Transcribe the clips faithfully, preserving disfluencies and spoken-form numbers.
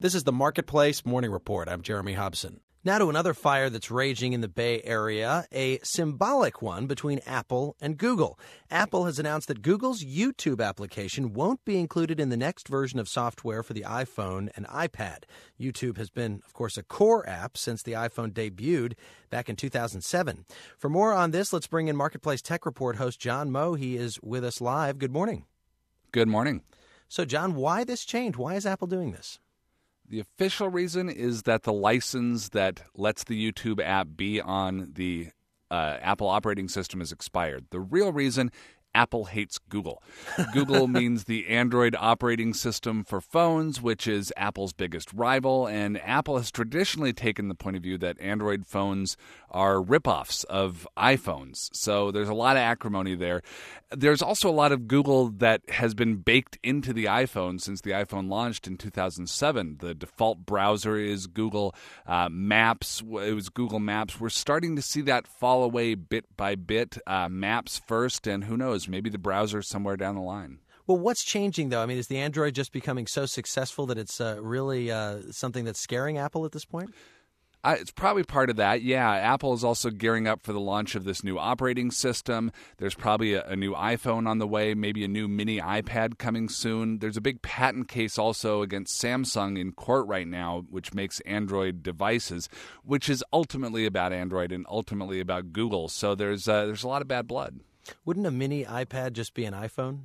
This is the Marketplace Morning Report. I'm Jeremy Hobson. Now to another fire that's raging in the Bay Area, a symbolic one between Apple and Google. Apple has announced that Google's YouTube application won't be included in the next version of software for the iPhone and iPad. YouTube has been, of course, a core app since the iPhone debuted back in two thousand seven. For more on this, let's bring in Marketplace Tech Report host John Moe. He is with us live. Good morning. Good morning. So, John, why this change? Why is Apple doing this? The official reason is that the license that lets the YouTube app be on the uh, Apple operating system is expired. The real reason, Apple hates Google. Google means the Android operating system for phones, which is Apple's biggest rival, and Apple has traditionally taken the point of view that Android phones are ripoffs of iPhones. So there's a lot of acrimony there. There's also a lot of Google that has been baked into the iPhone since the iPhone launched in two thousand seven. The default browser is Google uh, Maps. It was Google Maps. We're starting to see that fall away bit by bit. Uh, Maps first, and who knows, maybe the browser somewhere down the line. Well, what's changing, though? I mean, is the Android just becoming so successful that it's uh, really uh, something that's scaring Apple at this point? Uh, it's probably part of that, yeah. Apple is also gearing up for the launch of this new operating system. There's probably a, a new iPhone on the way, maybe a new mini iPad coming soon. There's a big patent case also against Samsung in court right now, which makes Android devices, which is ultimately about Android and ultimately about Google. So there's uh, there's a lot of bad blood. Wouldn't a mini iPad just be an iPhone?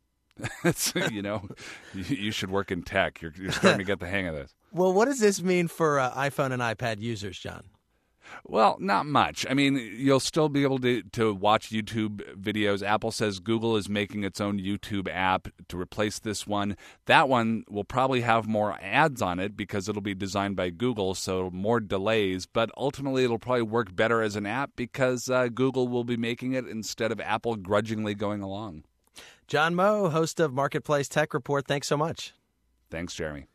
you know, you, you should work in tech. You're, you're starting to get the hang of this. Well, what does this mean for uh, iPhone and iPad users, John? Well, not much. I mean, you'll still be able to, to watch YouTube videos. Apple says Google is making its own YouTube app to replace this one. That one will probably have more ads on it because it'll be designed by Google, so more delays. But ultimately, it'll probably work better as an app because uh, Google will be making it instead of Apple grudgingly going along. John Moe, host of Marketplace Tech Report, thanks so much. Thanks, Jeremy.